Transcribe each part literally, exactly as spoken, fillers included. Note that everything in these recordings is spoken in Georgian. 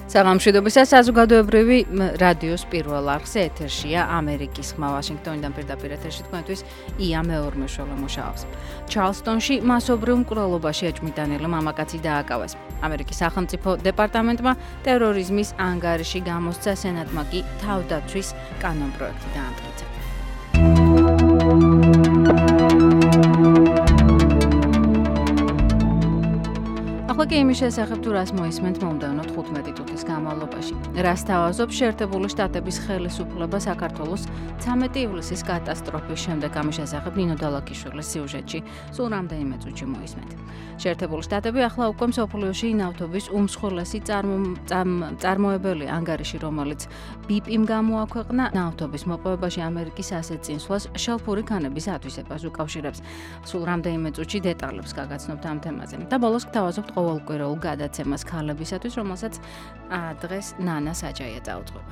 საღამოშვიდობისა საზოგადოებრივი რადიოს პირველ არხზე ეთერშია ამერიკის ხმა ვაშინგტონიდან პირდაპირ ეთერში თქვენთვის ია მეორმეშველა მუშაობს. ჩარლსტონში მასობრივ მკვლელობაში ეჭვმიტანილი მამაკაცი დააკავეს. ამერიკის სახელმწიფო დეპარტამენტმა ტერორიზმის ანგარიში გამოსცა, სენატმა კი თავდაცვის კანონპროექტი დაამტკიცა. ახლა კი იმის შესახებ თუ რას მოისმენთ მომდევნო თხუთმეტი წუთის განმავლობაში. რას თავაზობს შეერთებული შტატების ხელისუფლება საქართველოს ცამეტი ივლისის კატასტროფის შემდეგ, ამის შესახებ ნინო დალაკიშვილის სიუჟეტში სულ რამდენიმე წუთში მოისმენთ. შეერთებული შტატები ახლა უკვე მსოფლიოში ნავთობის უმსხვილესი წარმოებელი ანგარიში, რომელიც ბიპ-იმ გამოაქვეყნა ნავთობის მოპოვებაში ამერიკის ასეთ წინსვლას შელფური ქანების ათვისებას უკავშირებს. სულ რამდენიმე წუთში დეტალებს გაგაცნობთ ამ თემაზე. და ბოლოს გთავაზობთ ყოველკვირეულ გადაცემას ქალებისათვის, რომელსაც დღეს ნანა საჯაია წაუწყობა.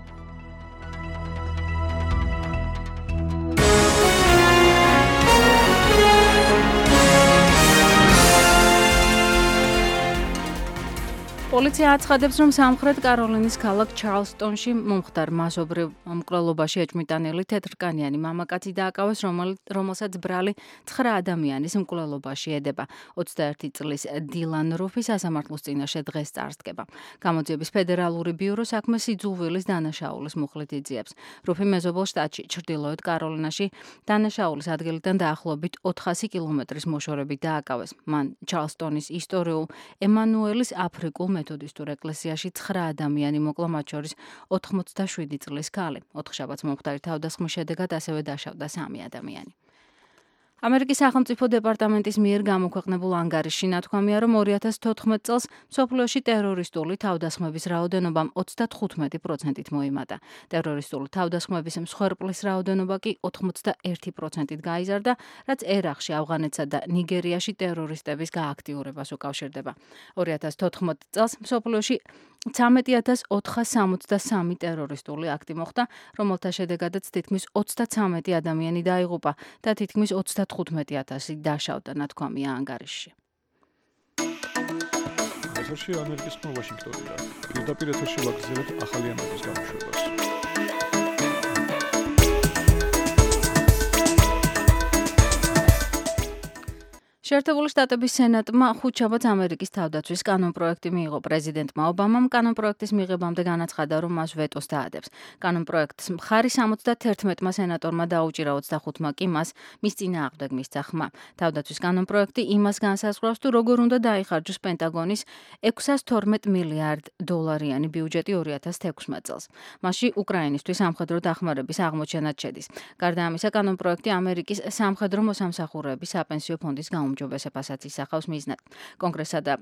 პოლიცია აცხადებს, რომ სამხრეთ კაროლინის ქალაქ ჩარლსტონში მომხდარ მასობრივ მკვლელობაში ეჭვმიტანილი თეთრკანიანი მამაკაცი დააკავეს, რომელსაც ბრალი ცხრა ადამიანის მკვლელობაში ედება. ოცდაერთი წლის დილან რუფი სასამართლოს წინაშე დღეს წარსდგება. გამოძიების ფედერალური ბიურო საქმეს იძულვილის დანაშაულის მუხლით იძიებს. რუფი მეზობელ შტატში, ჩრდილოეთ კაროლინაში დანაშაულის ადგილიდან დაახლოებით ოთხასი კილომეტრის მოშორებით დააკავეს. მან ჩარლსტონის ისტორიულ ემანუელის აფრიკულ მეთოდისტურ ეკლესიაში ცხრა ადამიანი მოკლა, მათ შორის ოთხმოცდაშვიდი წლის ქალი. ოთხშაბათს მომხდარი თავდასხმის შედეგად ასევე დაშავდა სამი ადამიანი. ამერიკის სახელმწიფო დეპარტამენტის მიერ გამოქვეყნებულ ანგარიშში ნათქვამია, რომ ორი ათას თოთხმეტ წელს მსოფლიოში ტერორისტული თავდასხმების რაოდენობამ ოცდათხუთმეტი პროცენტით მოიმატა. ტერორისტული თავდასხმების მსხვერპლის რაოდენობა კი ოთხმოცდაერთი პროცენტით გაიზარდა, რაც ერაყში, ავღანეთსა და ნიგერიაში ტერორისტების გააქტიურებას უკავშირდება. ორი ათას თოთხმეტ წელს მსოფლიოში ცამეტი ათას ოთხას სამოცდასამი ტერორისტული აქტი მოხდა, რომელთა შედეგადაც თითქმის ოცდაცამეტი ადამიანი დაიღუპა და თითქმის ოცდათხუთმეტი ათასი დაშავდა, ნათქვამია ანგარიშში. ეთერში ამერიკის ხმა ვაშინგტონიდან. პირდაპირ ეთერში ვაგრძელებთ ახალი ამერიკის გამოშვებას. შეერთებული შტატების სენატმა ხუთშაბათს ამერიკის თავდაცვის კანონპროექტი მიიღო. პრეზიდენტმა ობამამ კანონპროექტის მიღებამდე განაცხადა, რომ მას ვეტოს დაადებს. კანონპროექტს მხარი სამოცდათერთმეტმა სენატორმა დაუჭირა, ოცდახუთმა კი მას მის წინააღმდეგ მისცა ხმა. თავდაცვის კანონპროექტი იმას განსაზღვრავს, თუ როგორ უნდა დაიხარჯოს პენტაგონის ექვსას თორმეტ მილიარდ დოლარიანი ბიუჯეტი ორი ათას თექვსმეტ წელს. მასში უკრაინისთვის სამხედრო დახმარების აღმოჩენაც შედის. გარდა ამისა, კანონპროექტი ამერიკის სამხედრო მოსამსახურეების საპენსიო ფონდის გაუმჯობესებასაც ისახავს მიზნად. კონგრესსა და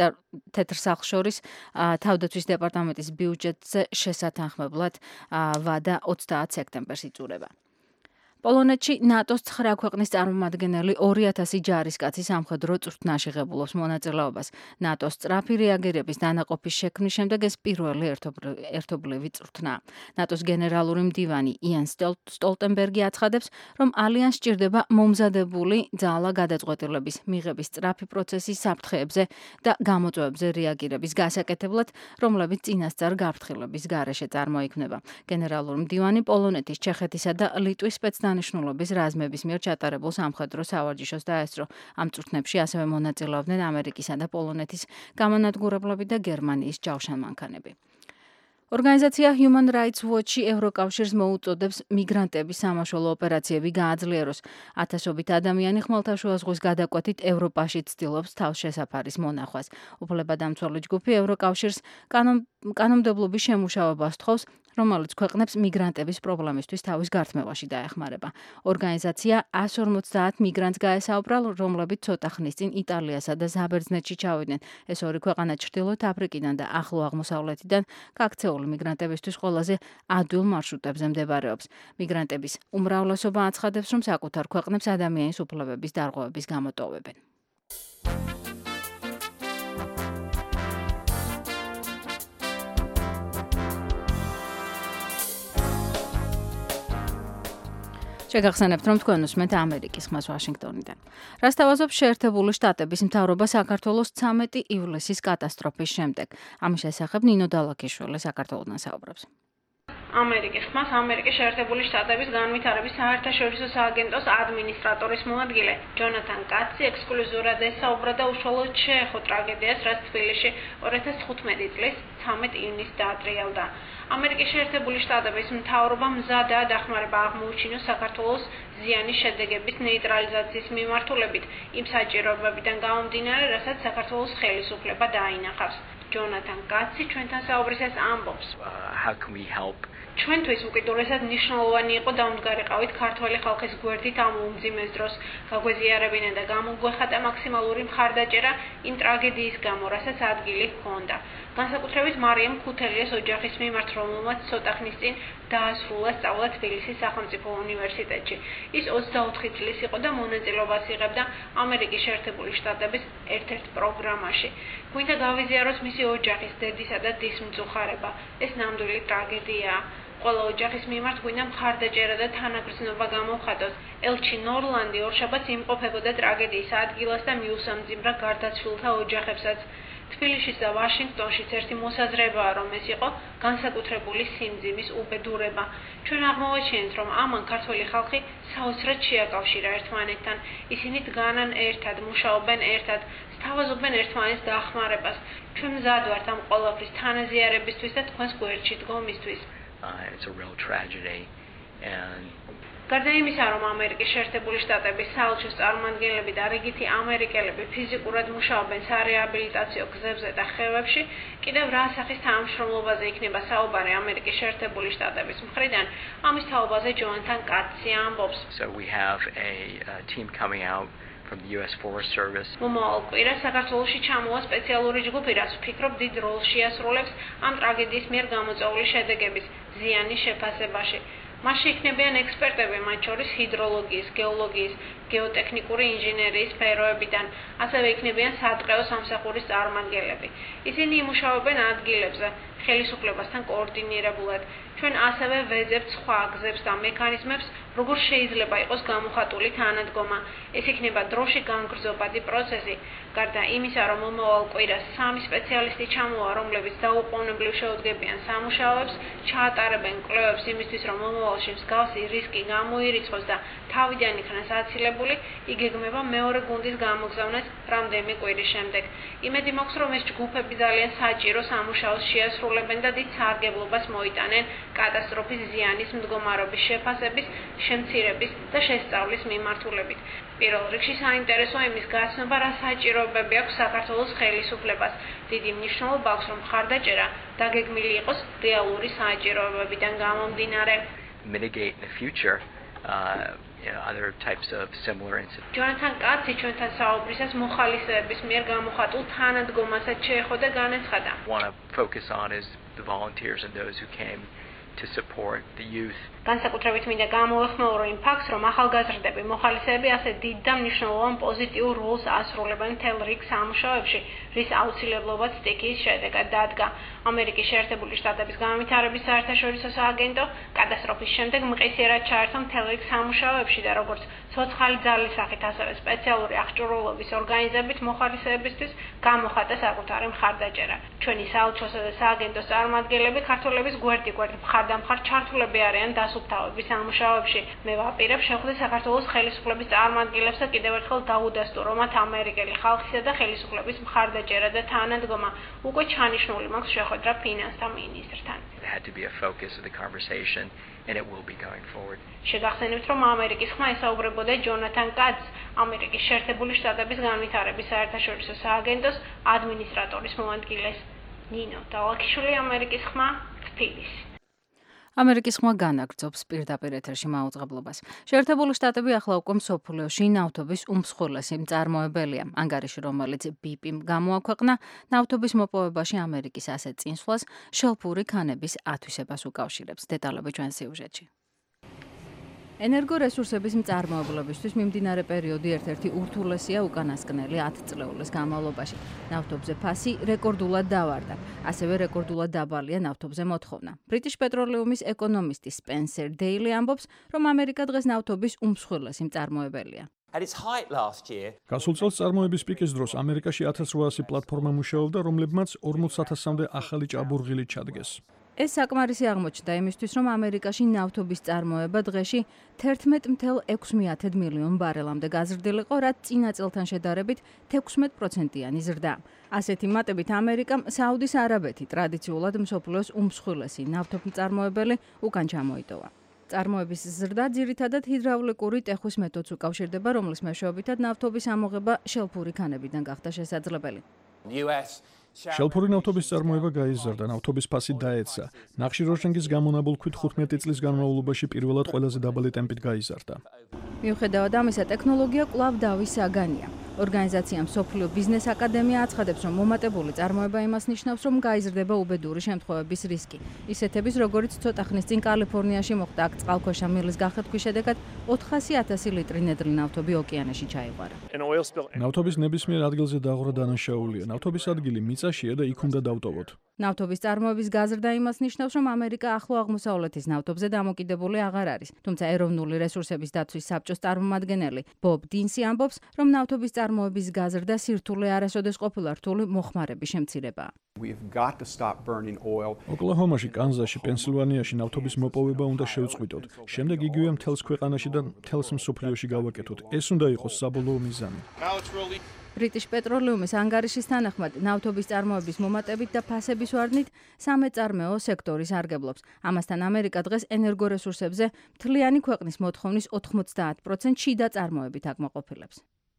თეთრ სახლს შორის თავდაცვის დეპარტამენტის ბიუჯეტზე შესათანხმებლად ვადა ოცდაათ სექტემბერს იწურება. პოლონეთში ნატოს ცხრა ქვეყნის წარმომადგენელი ორი ათასი ჯარისკაცი სამხედრო წვრთნაში ღებულობს მონაწილეობას. ნატოს სწრაფი რეაგირების დანაყოფის შექმნის შემდეგ ეს პირველი ერთობლივი წვრთნაა. ნატოს გენერალური მდივანი იან სტოლტენბერგი აცხადებს, რომ ალიანსს სჭირდება მომზადებული ძალა გადაწყვეტილების მიღების სწრაფი პროცესის საფრთხეებზე და გამოწვევებზე რეაგირების გასაკეთებლად, რომლებიც წინასწარ გაფრთხილების გარეშე წარმოიქმნება. გენერალური მდივანი პოლონეთის, ჩეხეთისა და ლიტვის სპეცდანიშნულების ნიშნულობის რაზმების მიერ ჩატარებულ სამხედრო სავარჯიშოს დაესწრო. ამ წვრთნებში ასევე მონაწილეობდნენ ამერიკისა და პოლონეთის გამანადგურებლები და გერმანიის ჯავშანმანქანები. ორგანიზაცია Human Rights Watch-ი ევროკავშირს მოუწოდებს მიგრანტების სამაშველო ოპერაციები გააძლიეროს. ათასობით ადამიანი ხმელთაშუა ზღვის გადაკვეთით ევროპაში ცდილობს თავშესაფარის მონახვას. უფლებადამცველი ჯგუფი ევროკავშირს კანონმდებლობის შემუშავებას თხოვს, რომელიც ქვეყნებს მიგრანტების პრობლემისთვის თავის გართმევაში დაეხმარება. ორგანიზაცია εκατს ორმოცდაათ მიგრანტს გაესაუბრა, რომლებიც ცოტა ხნის წინ იტალიასა და საბერძნეთში ჩავიდნენ. ეს ორი ქვეყანა ჩრდილოეთ აფრიკიდან და ახლო აღმოსავლეთიდან გაქცეული მიგრანტებისთვის ყველაზე ადვილ მარშრუტებზე მდებარეობს. მიგრანტების უმრავლესობა აცხადებს, რომ საკუთარ ქვეყნებს ადამიანის უფლებების დარღვევების გამოტოვებენ. შეგახსენებთ, რომ თქვენ უსმენთ ამერიკის ხმას ვაშინგტონიდან. რა სთავაზობს შეერთებული შტატების მთავრობა საქართველოს ცამეტი ივლისის კატასტროფის შემდეგ. ამის შესახებ ნინო დალაქიშვილი საქართველოდან საუბრობს. ამერიკის ხმას ამერიკის შეერთებული შტატების განვითარების საერთაშორისო სააგენტოს ადმინისტრატორის მოადგილე ჯონათან კაცი ექსკლუზიურად ესაუბრა და უშუალოდ შეეხო ტრაგედიას, რაც თბილისში ორი ათას თხუთმეტი წლის ცამეტი ივნისს დაატრიალდა. ამერიკის შეერთებული შტატების მთავრობა მზადაა დახმარება აღმოუჩინოს საქართველოს ზიანის შედეგების ნეიტრალიზაციის მიმართულებით იმ საჭიროებებიდან გამომდინარე, რასაც საქართველოს ხელისუფლება დაინახავს. ჯონათან კაცი ჩვენთან საუბრისას ამბობს. How can we help? ჩვენთვის უკიდურესად მნიშვნელოვანი იყო დავმდგარიყავით ქართველი ხალხის გვერდით ამ უმძიმეს დროს, გაგვეზიარებინა და გამოგვეხატა მაქსიმალური მხარდაჭერა იმ ტრაგედიის გამო, რასაც ადგილი ჰქონდა. განსაკუთრებით მარიამ ქუთელიას ოჯახის მიმართ, რომელმაც ცოტა ხნის წინ დაასრულა სწავლა თბილისის სახელმწიფო უნივერსიტეტში. ის ოცდაოთხი წლის იყო და მონაწილეობას იღებდა ამერიკის შეერთებული შტატების ერთ-ერთ პროგრამაში. გვინდა გავიზიაროს მისი ოჯახის, დედისა და დის მწუხარება. ეს ნამდვილი ტრაგედიაა. ყველა ოჯახის მიმართ გვინდა მხარდაჭერა და თანაგრძნობა გამოვხატოს. ელჩი ნორლანდი ორშაბათს იმყოფებოდა ტრაგედიის ადგილას და მიუსამძიმრა გარდაცვლილთა ოჯახებსაც. თბილისშიც და ვაშინგტონშიც ერთი მოსაზრებაა, რომ ეს იყო განსაკუთრებული სიმძიმის უბედურება. ჩვენ აღმოვაჩინეთ, რომ ამან ქართველი ხალხი საოცრად შეაკავშირა ერთმანეთთან. ისინი დგანან ერთად, მუშაობენ ერთად, სთავაზობენ ერთმანეთს დახმარებას. ჩვენ მზად ვართ ამ ყველაფრის თანაზიარებისთვის და თქვენს გვერდში დგომისთვის. Uh, it's a real tragedy and გარდა იმისა, რომ ამერიკის შეერთებული შტატების საელჩოს წარმომადგენლები და რიგითი ამერიკელები ფიზიკურად მუშაობენ სარეაბილიტაციო გზებზე და ხევებში, კიდევ რა სახის თანამშრომლობაზე იქნება საუბარი ამერიკის შეერთებული შტატების მხრიდან, ამის თაობაზე ჯონათან კაცი ამბობს. So we have a, a team coming out from the U S Forest Service. მომავალ კვირას საქართველოში ჩამოვა სპეციალური ჯგუფი, რაც ვფიქრობ დიდ როლს შეასრულებს ამ ტრაგედიის მიერ გამოწვეული შედეგების ზიანის შეფასებაში. მასში იქნებიან ექსპერტები, მათ შორის ჰიდროლოგიის, გეოლოგიის, გეოტექნიკური ინჟინერიის სფეროებიდან, ასევე იქნებიან სატყეო სამსახურის წარმომადგენლები. ისინი იმუშავებენ ადგილებზე, ხელისუფლებასთან კოორდინირებულად. ჩვენ ასევე ვეძებთ სხვა გზებს და მექანიზმებს, როგორ შეიძლება იყოს გამოხატული თანადგომა. ეს იქნება დროში განგრძობადი პროცესი. გარდა იმისა, რომ მომავალ კვირას სამი სპეციალისტი ჩამოვა, რომლებიც დაუყოვნებლივ შეუდგებიან სამუშაოებს, ჩაატარებენ კვლევებს იმისთვის, რომ მომავალში მსგავსი რისკი გამოირიცხოს და თავიდან იქნას აცილებული, იგეგმება მეორე გუნდის გამოგზავნას რამდენიმე კვირის შემდეგ. იმედი მაქვს, რომ ეს ჯგუფები ძალიან საჭირო სამუშაოს შეასრულებენ და დიდ სარგებლობას მოიტანენ კატასტროფის ზიანის მდგომარეობის შეფასების, შემცირების და შესწავლის მიმართულებით. პირველ რიგში საინტერესოა იმის გაცნობა, რა საჭიროებები აქვს საქართველოს ხელისუფლებას. დიდი მნიშვნელობა აქვს, რომ მხარდაჭერა დაგეგმილი იყოს რეალური საჭიროებებიდან გამომდინარე. Mitigate in the future uh, you know, other types of similar incidents. ჯონათან კაცი ჩვენთან საუბრისას მოხალისეების მიერ გამოხატულ თანადგომასაც შეეხო და განაცხადა. Want to focus on is the volunteers and those who came to support the youth. განსაკუთრებით მინდა გამოეხმაურო იმ ფაქტს, რომ ახალგაზრდები, მოხალისეები ასე დიდ და მნიშვნელოვან პოზიტიურ როლს ასრულებენ მთელ რიგ სამუშაოებში, რის აუცილებლობაც სტიქიის შედეგად დადგა. ამერიკის შეერთებული შტატების განვითარების საერთაშორისო სააგენტო კატასტროფის შემდეგ მყისიერად ჩაერთო მთელ რიგ სამუშაოებში და როგორც ცოცხალი ძალის სახით, ასევე სპეციალური აღჭურვილობის ორგანიზებით მოხალისეებისთვის გამოხატა საკუთარი მხარდაჭერა. ჩვენი საელჩოსა და სააგენტოს წარმომადგენლები ქართველების გვერდ-გვერდ მხარდამხარ ჩართულები არიან დასუფთავების სამუშაოებში. მე ვაპირებ შეხვდე საქართველოს ხელისუფლების წარმომადგენლებს და კიდევ ერთხელ დაუდასტურო მათ ამერიკელი ხალხისა და ხელისუფლების მხარდაჭერა და თანადგომა. უკვე ჩანიშნული მაქვს შეხვედრა ფინანსთა მინისტრთან. It had to be a focus of the conversation and it will be going forward. შეგახსენებთ, რომ ამერიკის ხმა ესაუბრებოდა ჯონათან კაცს, ამერიკის შეერთებული შტატების განვითარების საერთაშორისო სააგენტოს ადმინისტრატორის მოადგილეს. ნინო დალაქიშვილი, ამერიკის ხმა, თბილისი. ამერიკის ხმა განაგრძობს პირდაპირ ეთერში მაუწყებლობას. შეერთებული შტატები ახლა უკვე მსოფლიოში ნავთობის უმსხვილესი მწარმოებელია. ანგარიში, რომელიც ბიპ-იმ გამოაქვეყნა, ნავთობის მოპოვებაში ამერიკის ასეთ წინსვლას შელფური ქანების ათვისებას უკავშირებს. დეტალები ჩვენ სიუჟეტში. ენერგორესურსების მწარმოებლებისთვის მიმდინარე პერიოდი ერთ-ერთი ურთულესია უკანასკნელი ათ წლეულის განმავლობაში. ნავთობზე ფასი რეკორდულად დავარდა. ასევე რეკორდულად დაბალია ნავთობზე მოთხოვნა. British Petroleum-ის ეკონომისტი Spencer Daly ამბობს, რომ ამერიკა დღეს ნავთობის უმსხვილესი მწარმოებელია. გასულ წელს წარმოების პიკის დროს ამერიკაში ათას რვაასი პლატფორმა მუშაობდა, რომლებმაც ორმოც ათასამდე ახალი ჭაბურღილი ჩადგეს. ეს საკმარისი აღმოჩნდა იმისთვის, რომ ამერიკაში ნავთობის წარმოება დღეში თერთმეტ ათას ექვსმე მილიონ ბარელამდე გაზრდილიყო, რაც წინა წელთან შედარებით თექვსმეტ პროცენტიანი ზრდა. ასეთი მატებით ამერიკამ საუდის არაბეთი ტრადიციულად მსოფლიოს უმსხვილესი ნავთობმწარმოებელი უკან ჩამოიტოვა. წარმოების ზრდა ძირითადად ჰიდრაულიკური ტეხვის მეთოდს უკავშირდება, რომლის მეშვეობითაც ნავთობის ამოღება შელფური ქანებიდან გახდა შესაძლებელი. შელფური ნავთობის წარმოება გაიზარდა, ნავთობის ფასი დაეცა. ნახშირორჟანგის გამონაბოლქვით თხუთმეტი წლის განმავლობაში პირველად ყველაზე დაბალი ტემპით გაიზარდა. მიუხედავად ამისა, ტექნოლოგია კვლავ დავის საგანია. ორგანიზაცია მსოფლიო ბიზნეს აკადემია აცხადებს, რომ მომატებული წარმოება იმას ნიშნავს, რომ გაიზრდება უბედური შემთხვევების რისკი. ისეთების, როგორც ცოტა ხნის წინ კალიფორნიაში მოხდა, აქ წყალქვეშა მილის გახეთქვის შედეგად ოთხასი ათასი ლიტრი ნედლი ნავთობი ოკეანეში ჩაიღვარა. ნავთობის ნებისმიერ ადგილზე დაღვრა დანაშაულია. ნავთობის ადგილი მიწაშია და იქ უნდა დავტოვოთ. ნავთობის წარმოების გაზრდა იმას ნიშნავს, რომ ამერიკა ახლო აღმოსავლეთის ნავთობზე დამოკიდებული აღარ არის. თუმცა ეროვნული რესურსების დაცვის საბჭოს წარმომადგენელი ბობ დინსი ამბობს, რომ ნავთობის წარმოების გაზრდა სირთულე არასოდეს ყოფილა რთული მოხმარების შემცირებაა. ოკლაჰომაში, კანზასში, პენსილვანიაში ნავთობის მოპოვება უნდა შევწყვიტოთ. შემდეგ იგივე მთელს ქვეყანაში და მთელს მსოფლიოში გავაკეთოთ. ეს უნდა იყოს საბოლოო მიზანი. British Petroleum-ის ანგარიშის თანახმად, ნავთობის წარმოების მომატებით და ფასების ვარდნით სამეწარმეო სექტორი სარგებლობს. ამასთან ამერიკა დღეს ენერგორესურსებზე მთლიანი ქვეყნის მოთხოვნის ოთხმოცდაათ პროცენტს შიდა წარმოებით აკმაყოფილებს.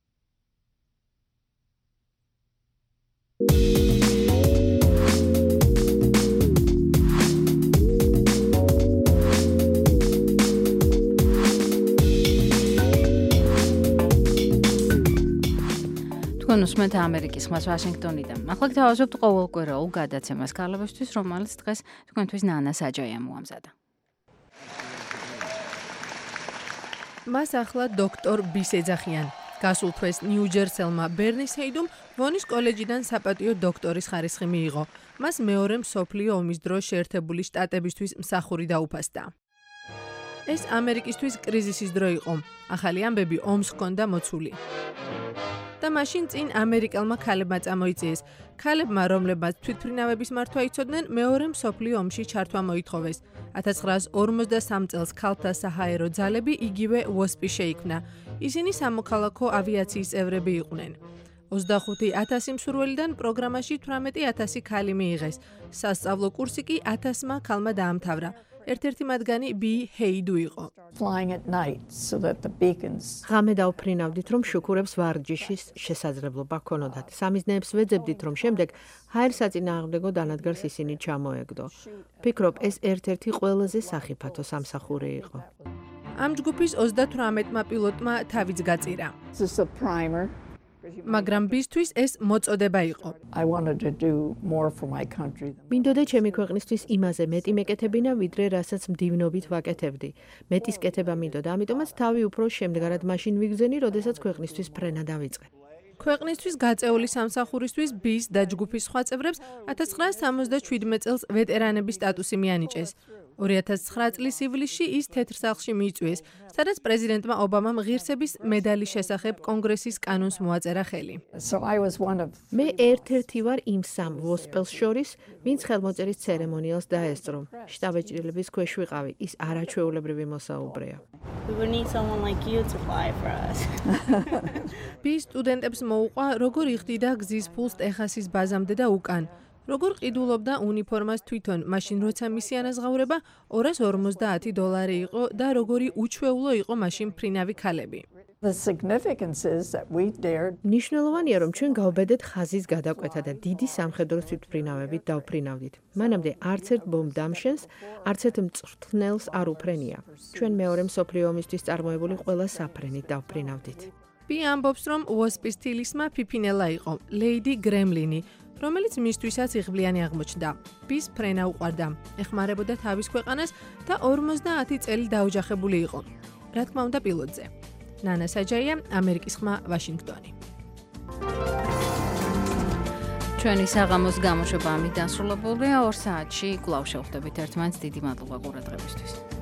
უსმენთ ამერიკის ხმას ვაშინგტონიდან. ახლა გთავაზობთ ყოველკვირეულ გადაცემას ქალებისთვის, რომელიც დღეს თქვენთვის ნანა საჯაია მოამზადა. მას ახლა დოქტორ ბის ეძახიან. გასულ თვეს ნიუ-ჯერსელმა ბერნის ჰეიდუმ ვონის კოლეჯიდან საპატიო დოქტორის ხარისხი მიიღო. მას მეორე მსოფლიო ომის დროს შეერთებული შტატებისთვის მსახური დაუფასდა. ეს ამერიკისთვის კრიზისის დრო იყო. ახალი ამბები ომს ჰქონდა მოცული. და მაშინ წინ ამერიკელმა ქალებმა წამოიწიეს. ქალებმა, რომლებმაც თვითმფრინავების მართვა იცოდნენ, მეორე მსოფლიო ომში ჩართვა მოითხოვეს. ათას ცხრაასი ორმოცდასამ წელს ქალთა საჰაერო ძალები იგივე ვოსპი შეიქმნა. ისინი სამოქალაქო ავიაციის წევრები იყვნენ. ოცდახუთი ათასი მსურველიდან პროგრამაში თვრამეტი ათასი ქალი მიიღეს. სასწავლო კურსი კი ათასმა ქალმა დაამთავრა. ერთ-ერთი მათგანი ბი ჰეიდუ იყო. ღამე დავფრინავდით, რომ შუქურებს ვარჯიშის შესაძლებლობა ჰქონოდათ. სამიზნეებს ვეძებდით, რომ შემდეგ ჰაერსაწინააღმდეგო დანადგარს ისინი ჩამოეგდო. ფიქრობ, ეს ერთ-ერთი ყველაზე სახიფათო სამსახური იყო. ამ ჯგუფის ოცდათვრამეტმა პილოტმა თავიც გაწირა. მაგრამ ბისთვის ეს მოწოდება იყო. მინდოდა ჩემი ქვეყნისთვის იმაზე მეტი მეკეთებინა, ვიდრე რასაც მდივნობით ვაკეთებდი. მეტის კეთება მინდოდა, ამიტომაც თავი უფრო შემდგარად მაშინ ვიგზენი, როდესაც ქვეყნისთვის ფრენა დავიწყე. ქვეყნისთვის გაწეული სამსახურისთვის ბის და ჯგუფის სხვა წევრებს ათას ცხრაასი სამოცდაშვიდმეტ წელს ვეტერანების სტატუსი მიანიჭეს. ორი ათას ცხრა წლის ივლისში ის თეთრ სახლში მიიწვიეს, სადაც პრეზიდენტმა ობამამ ღირსების მედალის შესახებ კონგრესის კანონს მოაწერა ხელი. მე ერთ-ერთი ვარ იმ სამ ვოსპელს შორის, ვინც ხელმოწერის ცერემონიალს დაესწრო. შტაბ-ეჭრილების ქვეშ ვიყავი, ის არაჩვეულებრივი მოსაუბრეა. ბის სტუდენტებს მოუყვა, როგორ იხდიდა გზის ფულს ტეხასის ბაზამდე და უკან. როგორ ყიდულობდა უნიფორმას თვითონ, მაშინ როცა მისი ანაზღაურება ორას ორმოცდაათი დოლარი იყო და როგორი უჩვეულო იყო მაშინ ფრინავი ქალები. მნიშვნელოვანია, რომ ჩვენ გავბედეთ ხაზის გადაკვეთა და დიდი სამხედრო თვითმფრინავებით დავფრინავდით. მანამდე არც ერთ ბომბ-დამშენს, არც ერთ მწვრთნელს არ უფრენია. ჩვენ მეორე მსოფლიო ომისთვის წარმოებული ყველა საფრენით დავფრინავდით. ბი ამბობს, რომ ვოსპის თილისმა ფიფინელა იყო, ლეიდი გრემლინი, რომელიც მისთვისაც იღბლიანი აღმოჩნდა. ბის ფრენა უყვარდა, ეხმარებოდა თავის ქვეყანას და ორმოცდაათი წელი დაოჯახებული იყო. რა თქმა უნდა პილოტზე. ნანა საჯაია, ამერიკის ხმა, ვაშინგტონი. ჩვენი საღამოს გამოშვება ამით დასრულებულია. ორ საათში კვლავ შევხვდებით ერთმანეთს. დიდი მადლობა ყურადღებისთვის.